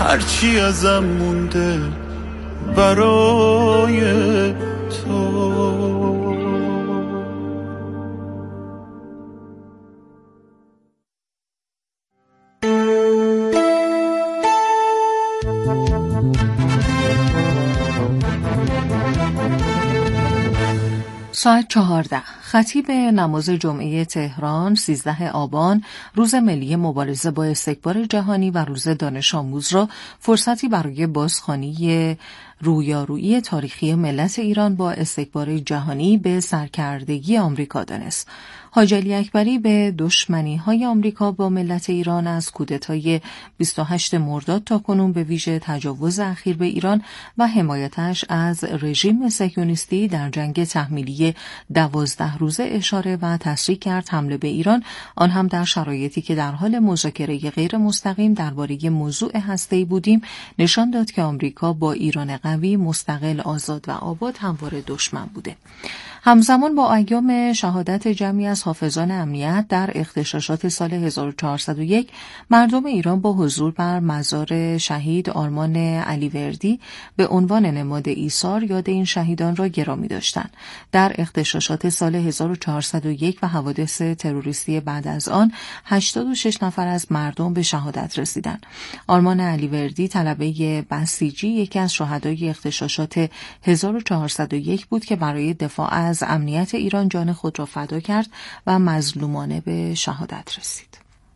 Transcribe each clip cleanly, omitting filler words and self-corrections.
هرچی ازم مونده برای تو. ساعت 14. خطیب نماز جمعه تهران 13 آبان روز ملی مبارزه با استکبار جهانی و روز دانش آموز را فرصتی برای بازخوانی رویارویی تاریخی ملت ایران با استکبار جهانی به سرکردگی آمریکا دانست. حاج علی اکبری به دشمنی‌های آمریکا با ملت ایران از کودتای 28 مرداد تا کنون به ویژه تجاوز اخیر به ایران و حمایتش از رژیم صهیونیستی در جنگ تحمیلی 12 روزه اشاره و تصریح کرد حمله به ایران، آن هم در شرایطی که در حال مذاکره غیر مستقیم درباره موضوع هسته‌ای بودیم، نشان داد که آمریکا با ایران قوی، مستقل، آزاد و آباد همواره دشمن بوده. همزمان با ایام شهادت جمعی از حافظان امنیت در اغتشاشات سال 1401 مردم ایران با حضور بر مزار شهید آرمان علیوردی به عنوان نماد ایثار یاد این شهیدان را گرامی داشتند. در اغتشاشات سال 1401 و حوادث تروریستی بعد از آن 86 نفر از مردم به شهادت رسیدند. آرمان علیوردی طلبه بسیجی یکی از شهدای اغتشاشات 1401 بود که برای دفاع از امنیت ایران جان خود را فدا کرد و مظلومانه به شهادت رسید.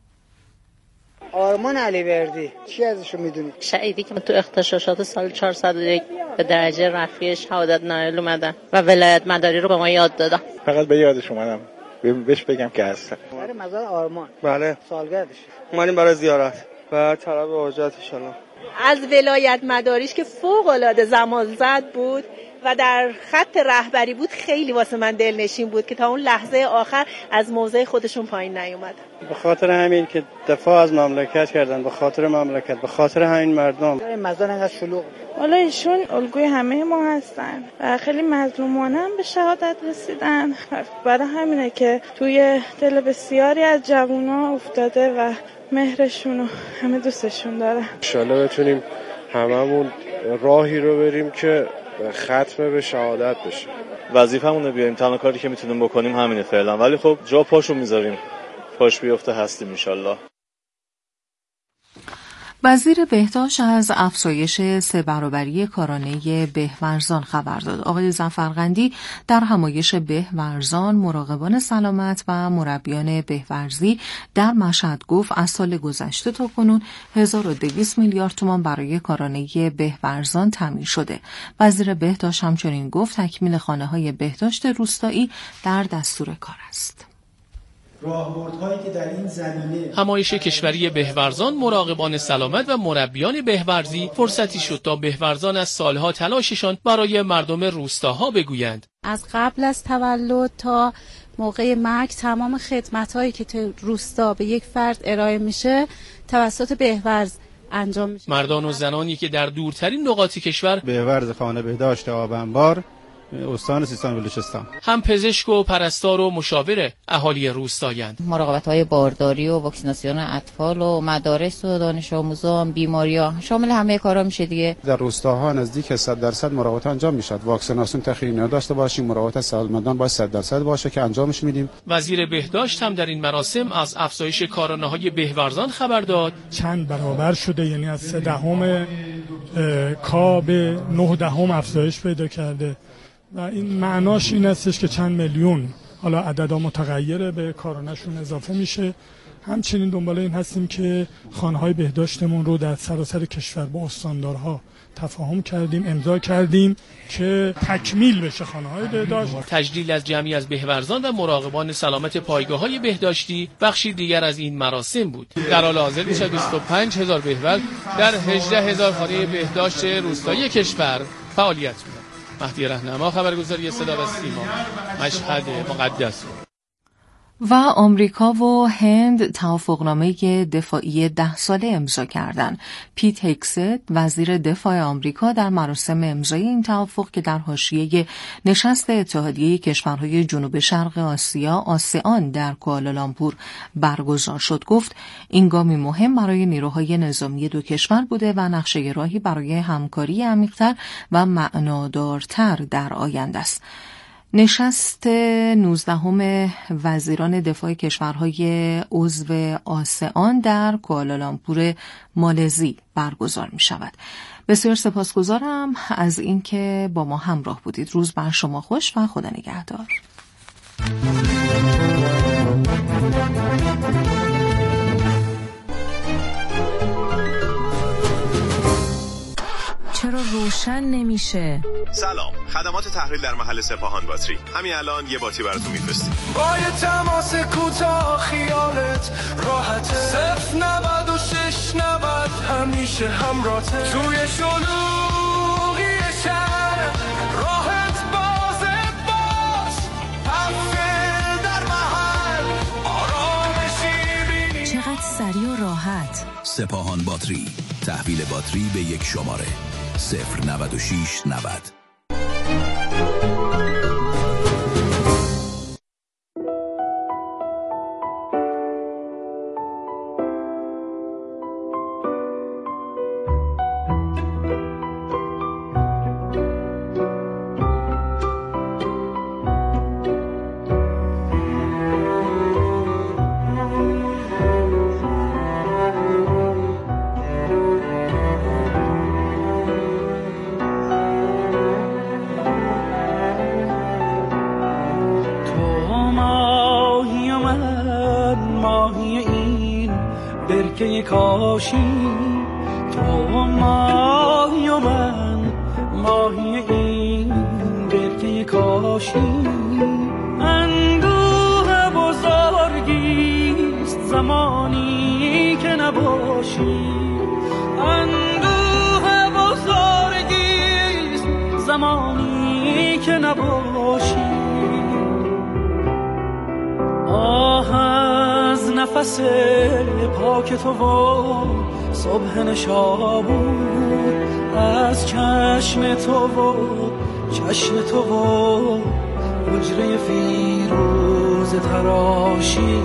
آرمان علیوردی چی ازشو میدونی؟ شهیدی که تو اغتشاشات سال 401 به درجه رفیع شهادت نایل اومدن و ولایت مداری رو به ما یاد دادن. فقط به یادش اومدم بهش بگم که هستم. برای مزار آرمان. بله. سالگردش. اومدیم برای زیارت و طلب حاجت ان شاءالله. از ولایت مداریش که فوق العاده زمان زد بود و در خط رهبری بود، خیلی واسه من دلنشین بود که تا اون لحظه آخر از موضع خودشون پایین نیومد. به خاطر همین که دفاع از مملکت کردن، به خاطر مملکت، به خاطر همین مردم. مزار انقدر شلوغ. والا ایشون الگوی همه ما هستن و خیلی مظلومانه هم به شهادت رسیدن. برای همینه که توی دل بسیاری از جوونا افتاده و مهرشون و همه دوستشون داره. ان شاءالله بتونیم هممون راهی رو بریم که ختم به شهادت بشه. وظیفه‌مونه بیاریم، تنها کاری که میتونیم بکنیم همینه فعلا، ولی خب جا پاشو میذاریم، پاش بیفته هستیم ان شاءالله. وزیر بهداشت از افزایش 3 برابری کارانه بهورزان خبر داد. آقای ظفرقندی در همایش بهورزان مراقبان سلامت و مربیان بهورزی در مشهد گفت از سال گذشته تا کنون 1200 میلیارد تومان برای کارانه بهورزان تامین شده. وزیر بهداشت همچنین گفت تکمیل خانه‌های بهداشت روستایی در دستور کار است. راهبردهایی که در این زمینه همایش کشوری بهورزان مراقبان سلامت و مربیان بهورزی فرصتی شد تا بهورزان از سالها تلاششان برای مردم روستاها بگویند. از قبل از تولد تا موقع مرگ تمام خدمت‌هایی که تو روستا به یک فرد ارائه میشه توسط بهورز انجام میشه. مردان و زنانی که در دورترین نقاط کشور بهورز خانه بهداشت آبنبار استان سیستان و بلوچستان هم پزشک و پرستار و مشاور اهالی روستایند. مراقبت‌های بارداری و واکسیناسیون اطفال و مدارس و دانش آموزان، بیماری‌ها شامل همه کارا میشه دیگه. در روستاها نزدیک 100% مراقبت انجام میشد. واکسیناسیون تأخیری نداشته باشیم، مراقبت سالمندان باید 100% باشه که انجامش میدیم. وزیر بهداشت هم در این مراسم از افزایش کارانه‌های بهورزان خبر داد. چند برابر شده، یعنی از 3/10 کا به 9/10 افزایش پیدا کرده و این معناش این استش که چند میلیون، حالا عددا متغیره، به کارانشون اضافه میشه. همچنین دنبال این هستیم که خانه‌های بهداشتمون رو در سراسر کشور با استاندارها تفاهم کردیم، امضا کردیم که تکمیل بشه خانه‌های بهداشت. تجلیل از جمعی از بهورزان و مراقبان سلامت پایگاه‌های بهداشتی بخشی دیگر از این مراسم بود. در حال حاضر بیش از 25000 بهورز در 18000 خانه بهداشت روستایی کشور فعالیت می‌کنند. مهدی رهنما، خبرگزاری صدا و سیما، مشهد مقدس. و آمریکا و هند توافقنامه دفاعی 10 ساله امضا کردند. پیت هگست وزیر دفاع آمریکا در مراسم امضای این توافق که در حاشیه نشست اتحادیه کشورهای جنوب شرق آسیا آسیان در کوالالامپور برگزار شد گفت این گامی مهم برای نیروهای نظامی دو کشور بوده و نقشه راهی برای همکاری عمیق‌تر و معنادارتر در آینده است. نشست 19 وزیران دفاع کشورهای عضو آسیان در کوالالامپور مالزی برگزار می شود. بسیار سپاسگزارم از اینکه با ما همراه بودید. روز بر شما خوش و خدا نگهدار. چرا روشن نمیشه؟ سلام، خدمات تحویل در محل سپاهان باتری. همین الان یه باتری براتون میفرستیم. با یه تماس کوتاه خیالت راحته. 09690 همیشه همراهته. توی شلوغی شهر راحت باز هفته در محل آرامشی بینی. چقدر سریع و راحت. سپاهان باتری، تحویل باتری به یک شماره 09690. کاشی تو ماهی و من ماهی این برکه کاشی. اندوه بزرگیست زمانی که نباشی. اندوه بزرگیست زمانی که نباشی. آه از نفس پاک تو و صبح نشابور، از چشم تو و چشم تو و حجره فیروز تراشی.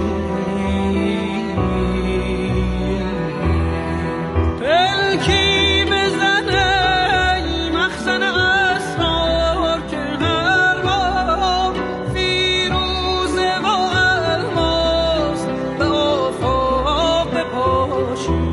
پلکی بزنه مخزن اسرار که هر بار فیروزه و الماس به آفاق بپاشی.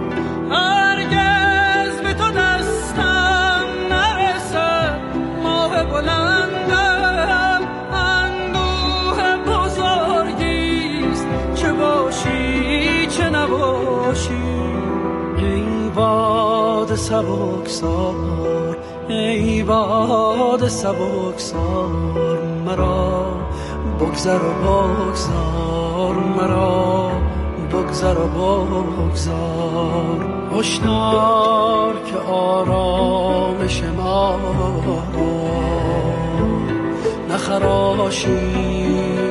هرگز به تو دستم نرسد ماه بلندم. اندوه بزرگیست چه باشی چه نباشی. ای باد سبکسار ای باد سبکسار مرا بگذر و بگذار مرا بگذر و بگذار. هشدار که آرامش ما نخراشی.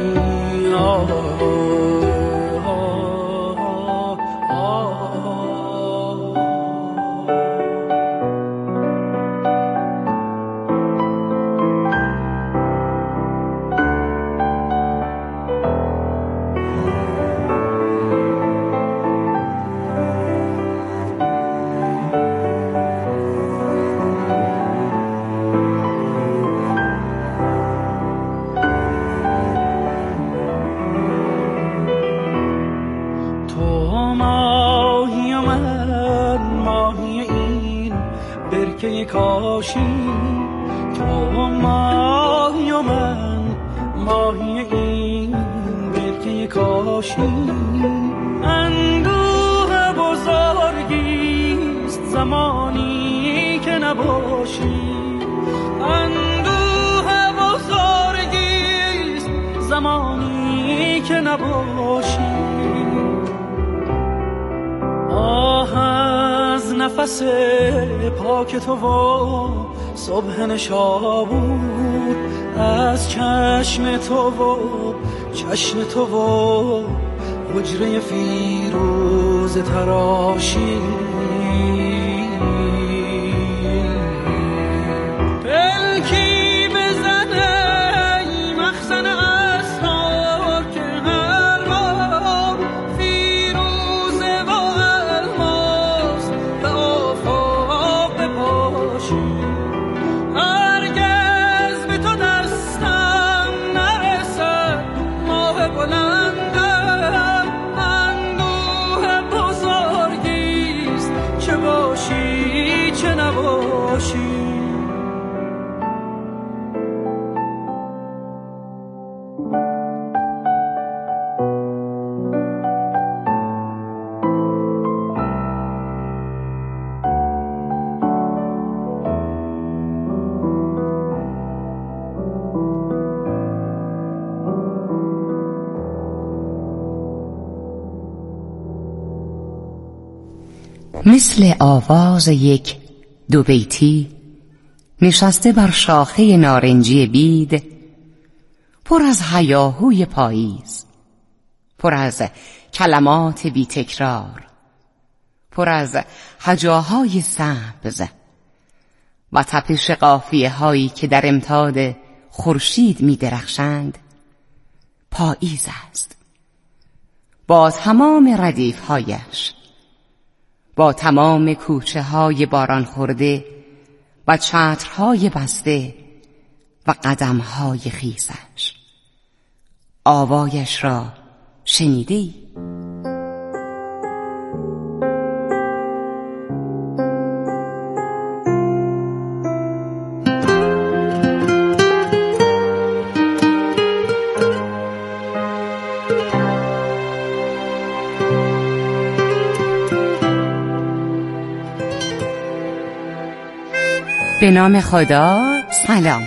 کاشی تو ماهی و من ماهی این برکه کاشی. اندوه بزرگیست زمانی که نباشی. اندوه بزرگیست زمانی که نباشی. آه از نفس نفس پاک تو و صبح نشابور، از چشم تو و چشم تو و حجره فیروز تراشی، پلکی بزنه مخزن اسرار که هر بار فیروزه و الماس به آفاق بپاشی، هرگز به تو دستم نرسد ماه بلندم، اندوه بزرگیست چه باشی چه نباشی. مثل آواز یک دو بیتی نشسته بر شاخه نارنجی بید، پر از هیاهوی پاییز، پر از کلمات بی تکرار، پر از هجاهای سبز و تپش قافیه هایی که در امتداد خورشید می درخشند. پاییز است با تمام ردیف هایش، با تمام کوچه های باران خورده و چترهای بسته و قدم های خیسش. آوایش را شنیدی؟ به نام خدا. سلام.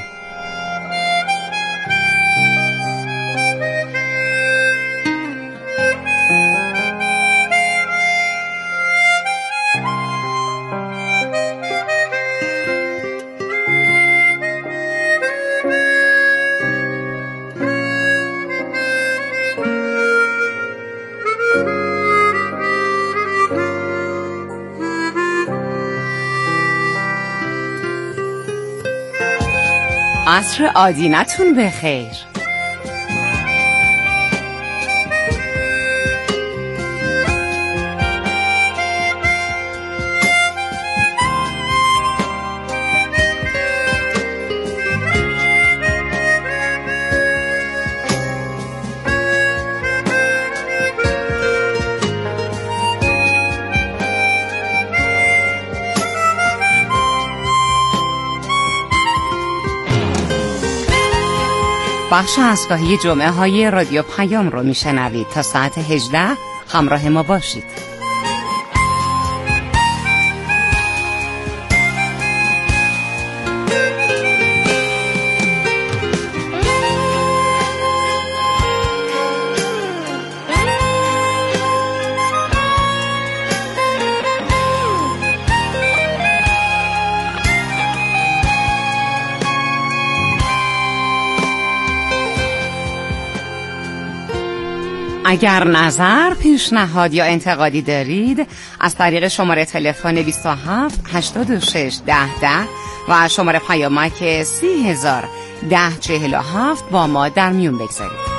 عصر آدینتون بخیر. بخش اسکاهی جمعه های رادیو پیام رو میشنوید. تا ساعت 18 همراه ما باشید. اگر نظر، پیشنهاد یا انتقادی دارید از طریق شماره تلفن 27 86 10 10 و شماره پیامک 30 1047 با ما در میون بگذارید.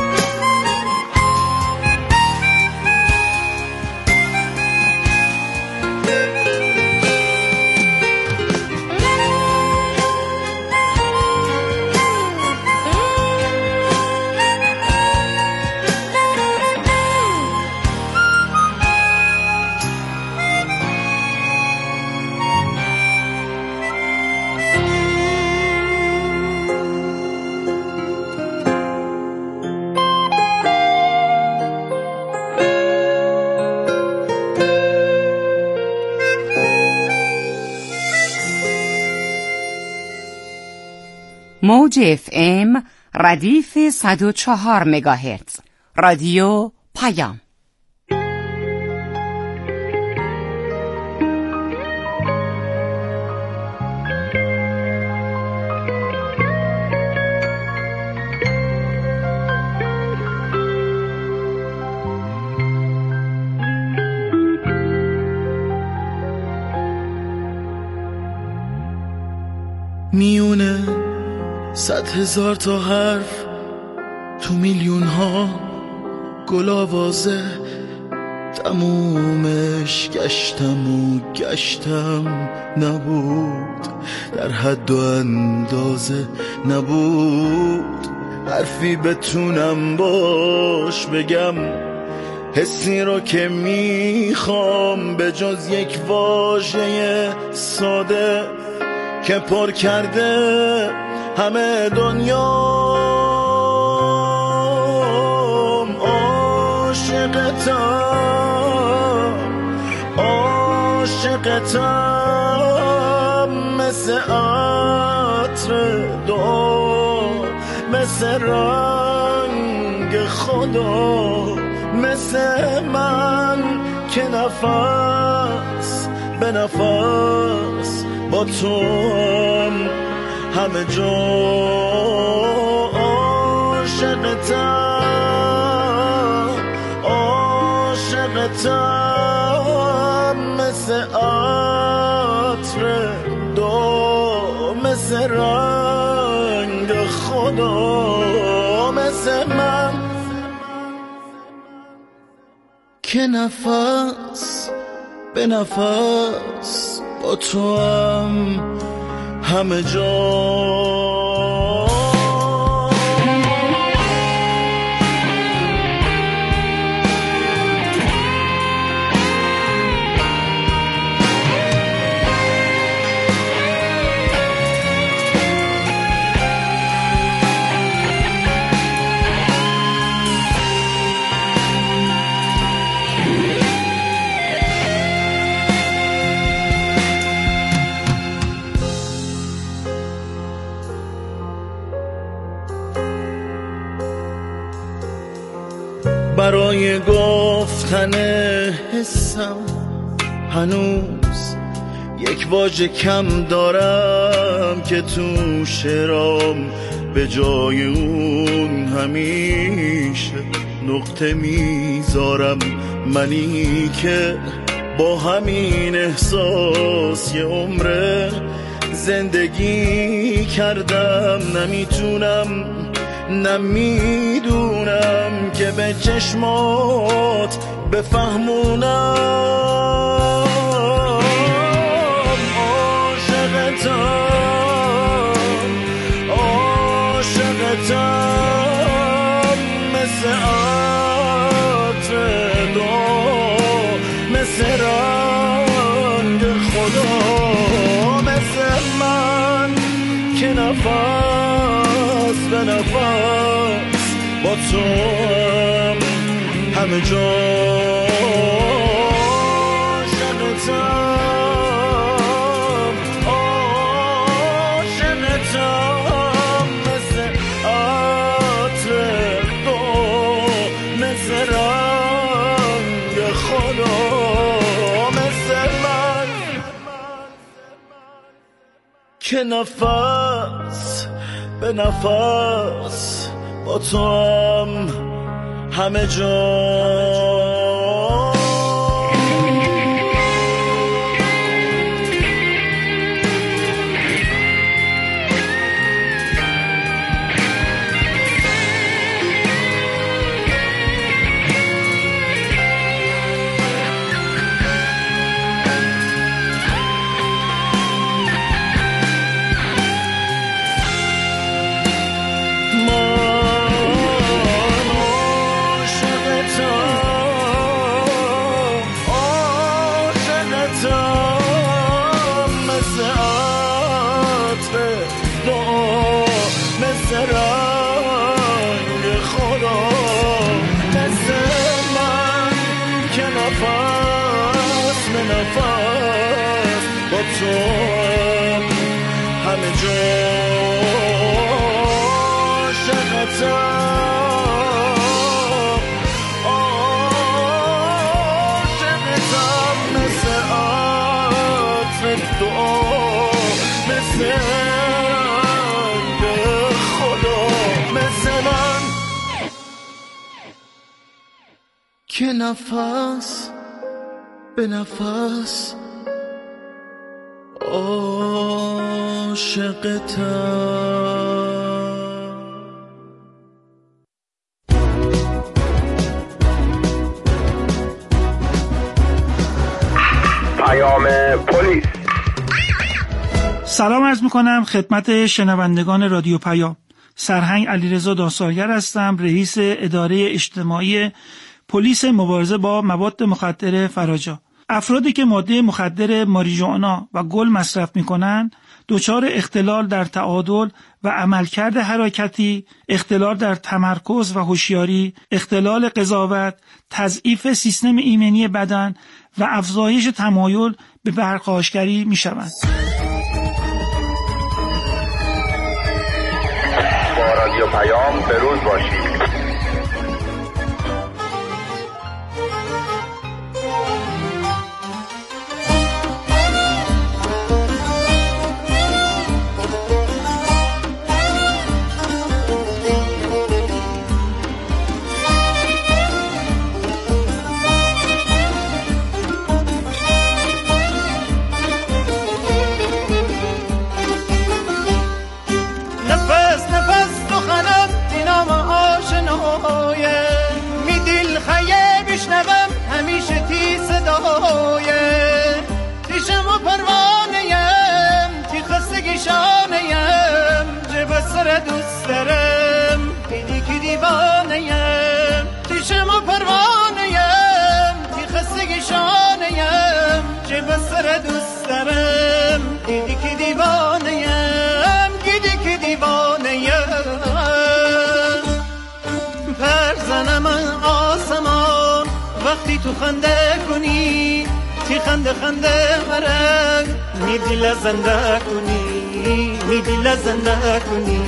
موج FM ردیف 104 مگاهرتز رادیو پیام. میونه 100,000 تا حرف تو میلیون ها گل آوازه، تمومش گشتم و گشتم نبود، در حد و اندازه نبود، حرفی بتونم باش بگم حسی رو که میخوام، به جز یک واژه ساده که پر کرده همه دنیام. عاشقتم مثل عطر دو، مثل رنگ خدا، مثل من که نفس به نفس با تو هم همه جا. عاشقتم مثل عطر دو، مثل رنگ خدا، مثل من که نفس به نفس با تو هم همه جا. برای گفتن حسم هنوز یک واژه کم دارم که تو شعرام به جای اون همیشه نقطه میذارم. منی که با همین احساس یه عمره زندگی کردم، نمیتونم نمیدونم که به چشمات بفهمونم. عاشقتم مثل عطر دو، مثل رنگ خدا، مثل من که نفس به نفس با تو همه جا. عاشقتم مثل عطر دو، مثل رنگ خدا، مثل من که نفس به نفس با تو هم همه جا. با تو همه جا. عاشقتم مثل عطر دو، مثل رنگ خدا، مثل من که نفس به نفس عاشقتم. پیام پلیس. سلام عرض میکنم خدمت شنوندگان رادیو پیام. سرهنگ علیرضا داسارگر هستم، رئیس اداره اجتماعی پلیس مبارزه با مواد مخدر فراجا. افرادی که ماده مخدر ماریجوانا و گل مصرف میکنن دچار اختلال در تعادل و عملکرد حرکتی، اختلال در تمرکز و هوشیاری، اختلال قضاوت، تضعیف سیستم ایمنی بدن و افزایش تمایل به پرخاشگری میشوند. با رادیو پیام به روز باشید. دوست دارم دیدی که دیوانه‌ام، چشم و پروانه‌ام، تی خستگی شانه‌ام، چه بسر دوست دارم دیدی که دیوانه‌ام، دیدی که دیوانه‌ام. پر زنم آسمان وقتی تو خنده کنی، تی خنده خنده مرگ میدی لزنده کنی، میدی لزنده کنی.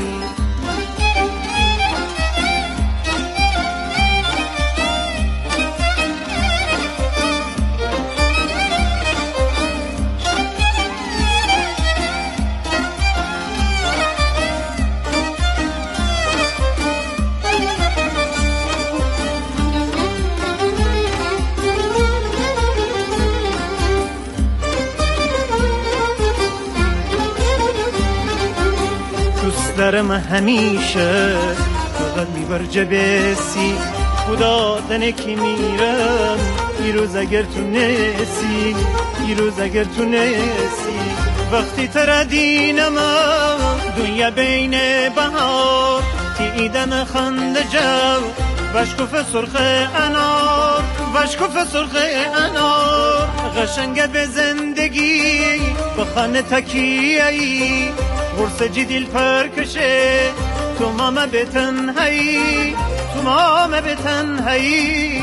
دارم همیشه فقط میبر جبسی خدا دنه که میرم ایروز اگر تو نسی، ایروز اگر تو نسی. وقتی تردینم دنیا بین بهار تیدم خنده جو وشکف سرخ انار، وشکف سرخ انار. قشنگه به زندگی بخانه تکیه‌ای ورس جدیل پرکشه تو ماما به تنهایی، تو ماما به تنهایی.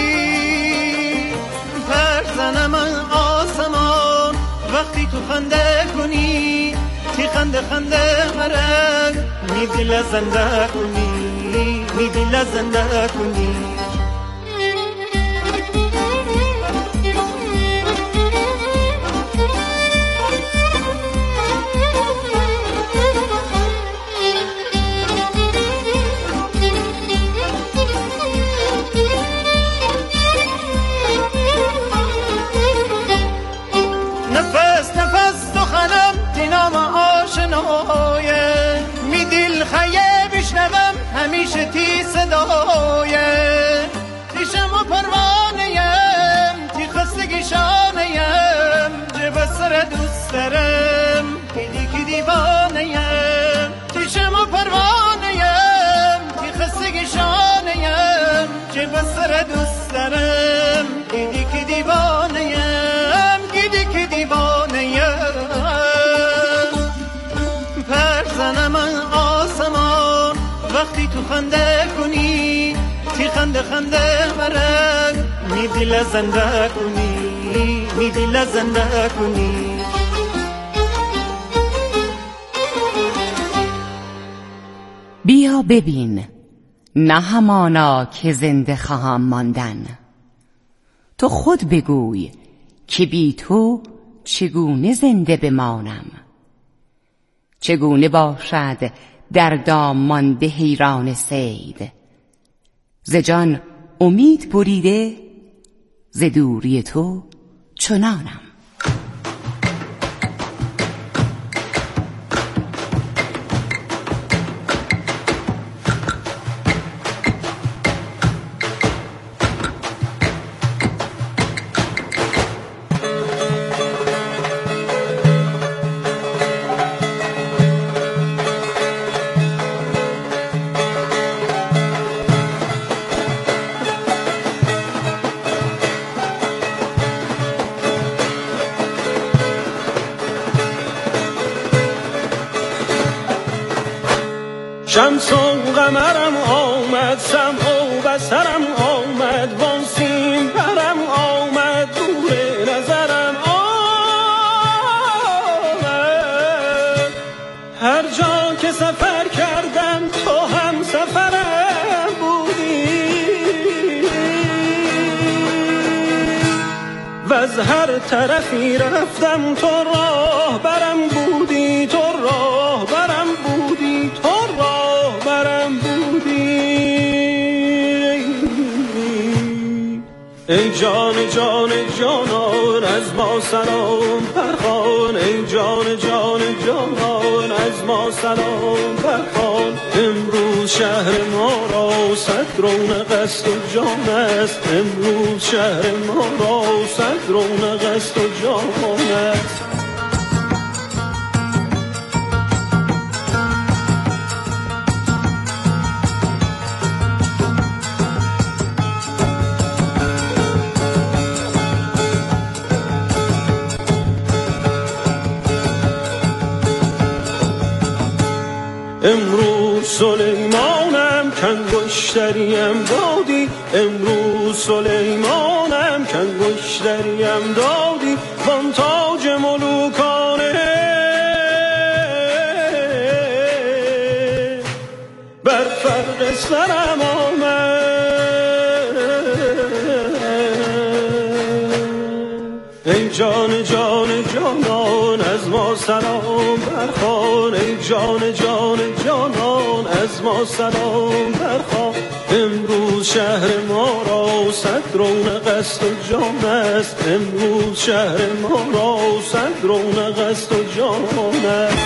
پر زنم آسمان وقتی تو خنده کنی، تی خنده خنده مرگ میدی لزنده کنی، میدی لزنده کنی. نفس نفس دخنم دینام آشنایه، می دل خیه بشنوم همیشه تی صدایه. تیشم و پروانه‌ام، تی خستگی شانه‌ام، جب سر دوست دارم دیدی که دیوانه‌ام. تیشم و پروانه‌ام، تی خستگی شانه‌ام، جب سر دوست دارم دیدی که دیوانه‌ام، دیدی که دیوانه‌ام. پر زنم آسمان وقتی تو خنده کنی، تی خنده خنده مرگ میدی لزنده کنی، میدی لزنده کنی. بیا ببین نه همانا که زنده خواهم ماندن، تو خود بگوی که بی تو چگونه زنده بمانم. چگونه باشد در دام مانده حیران صید، ز جان امید بریده ز دوری تو چنانم. شمس و قمرم آمد، سمع و بصرم آمد، وان سیم برم آمد، دور نظرم آمد. هر جا که سفر کردم تو هم سفرم بودی و از هر طرفی رفتم تو راه برم بودی، تو راه برم بودی، تو راه برم بودی. ای جان جان جانان از ما سلام برخوان، ای جان جان جانان از ما سلام برخوان. امروز شهر ما را صد رونق است و جان است، امروز شهر ما را صد رونق است و جان است. امروز سلیمانم کنگشتریم دادی، امروز سلیمانم کنگشتریم دادی، وان تاج ملوکانه بر فرق سرم آمد. ای جان جان جانان از ما سلام برخوان، ای جان جان جانان از ما سلام برخوان. امروز شهر ما را صد رونق است و جان است، امروز شهر ما را صد رونق است و جان است.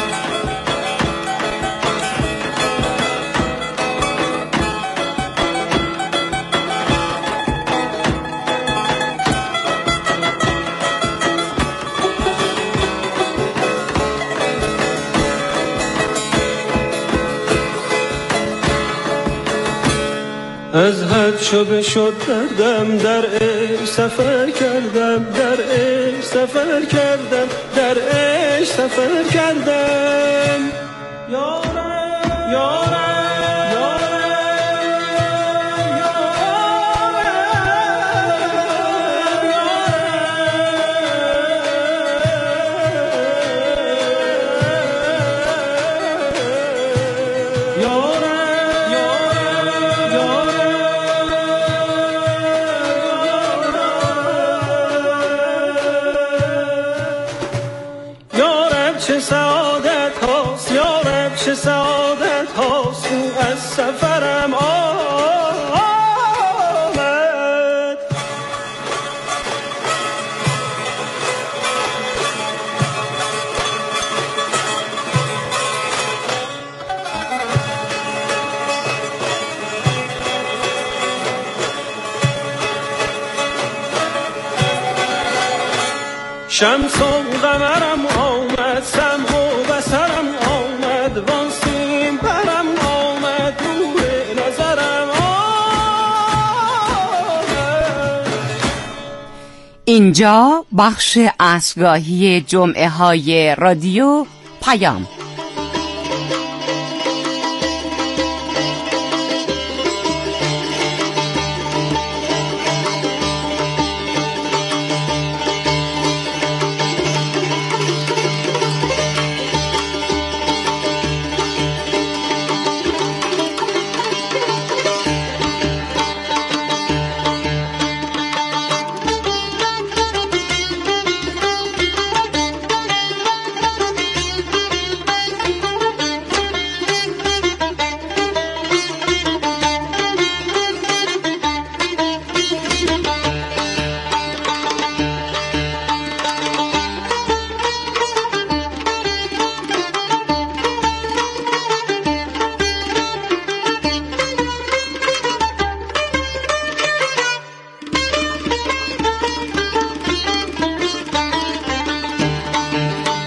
از حد چو بشد دردم در عشق سفر کردم، در عشق سفر کردم، در عشق سفر کردم. یارم یارم چه سعادت هاست، یارب چه سعادت هاست، او از سفرم آمد. شمس و قمرم آمد، سمع و بصرم آمد، وان سیم برم آمد، نور نظرم آمد. اینجا بخش عصرگاهی جمعه های رادیو پیام.